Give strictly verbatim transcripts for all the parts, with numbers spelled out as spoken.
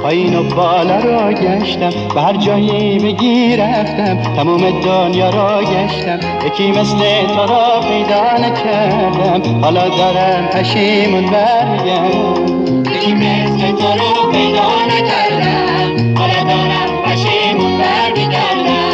پایین و بالا را گشتم، به هر جایی بگی رفتم، تموم دنیا را گشتم، یکی مثل تو را پیدا نکردم، حالا دارم پشیمون برگردم. یکی مثل تو را پیدا نکردم، حالا دارم پشیمون برمیگردم.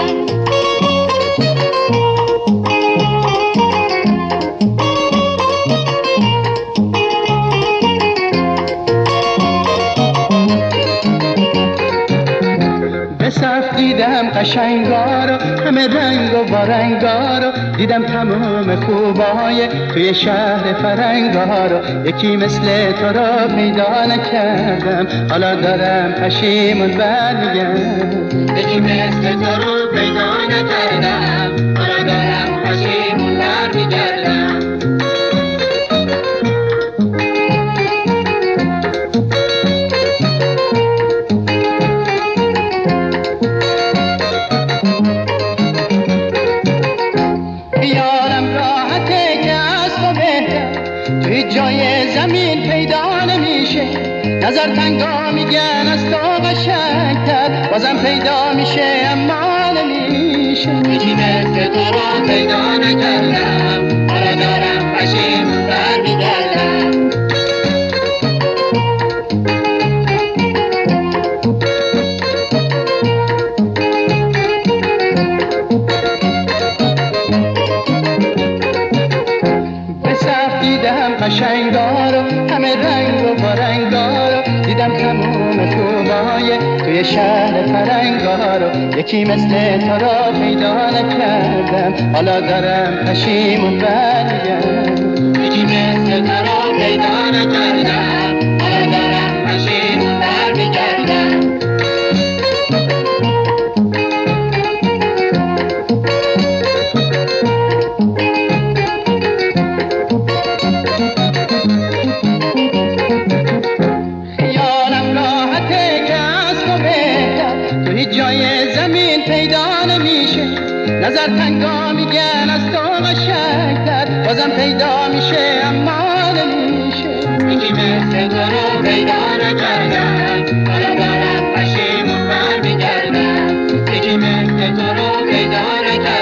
صف دیدم قشنگا رو، همه رنگ و بارنگا رو، دیدم تمام خوبای توی شهر فرنگا رو، یکی مثل تو را پیدا نکردم، حالا دارم پشیمون برمیگردم. یکی مثل تو رو پیدا نکردم، حالا دارم پشیمون برمیگردم. جای زمین پیدا نمیشه، نظر تنگا میگن از تو قشنگتر، بازم پیدا میشه اما نمیشه. یکی مثل تو را پیدا نکردم، حالا دارم پشیمون برمیگردم. قشنگا رو، همه رنگ و بارنگا رو، دیدم تموم خوبای توی شهر فرنگا رو، یکی مثل تو را پیدا نکردم، حالا دارم پشیمون برگردم. یکی مثل تو را پیدا نکردم، حالا دارم پشیمون برمیگردم. جای زمین پیدا نمیشه، نظر تنگا میگن از تو قشنگتر، بازم پیدا میشه اما نمیشه. یکی مثل تو رو پیدا نکردم، حالا دارم پشیمون برمیگردم. یکی مثل تو رو پیدا نکردم.